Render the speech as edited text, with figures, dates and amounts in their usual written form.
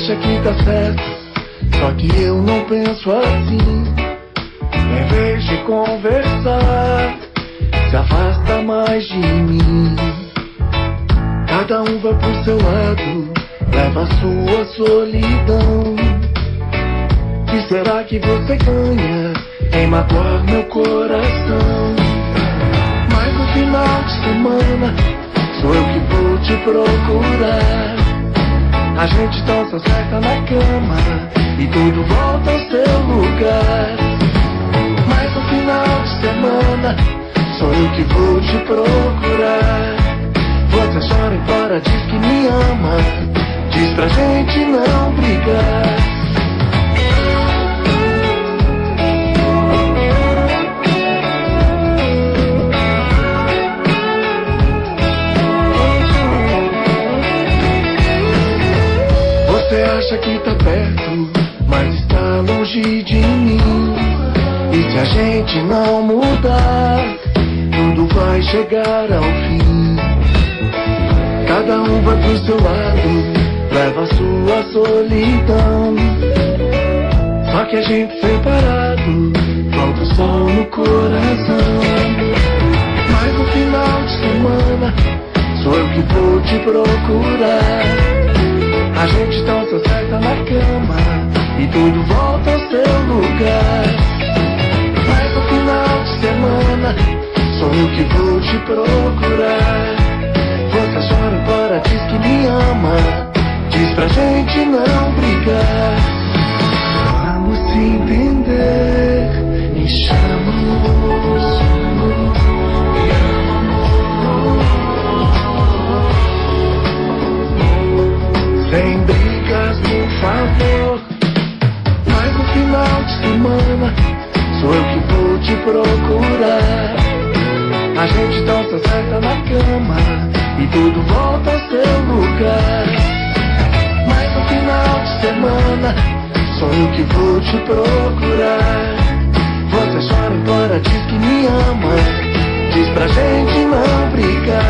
acha que tá certo, só que eu não penso assim. Em vez de conversar, se afasta mais de mim. Cada um vai pro seu lado, leva a sua solidão. Que será que você ganha em magoar meu coração? Mas no final de semana sou eu que vou te procurar. A gente dança certa na cama e tudo volta ao seu lugar. Mas no final de semana sou eu que vou te procurar. Você chora e chora, diz que me ama, diz pra gente não brigar. Você acha que tá perto, mas está longe de mim. E se a gente não mudar, tudo vai chegar ao fim. Cada um vai pro seu lado, leva a sua solidão. Só que a gente separado, falta o sol no coração. Mas no final de semana sou eu que vou te procurar. A gente dança certa na cama e tudo volta ao seu lugar. Mas no final de semana sou eu que vou te procurar. Você chora agora, diz que me ama, diz pra gente não brigar. Vamos se entender, me chama amor, me ama amor. Sem brigas, por favor. Mas no final de semana sou eu que vou te procurar. A gente dança certa na cama e tudo volta ao seu lugar. Mas no final de semana sou eu que vou te procurar. Você chora agora, diz que me ama, diz pra gente não brigar.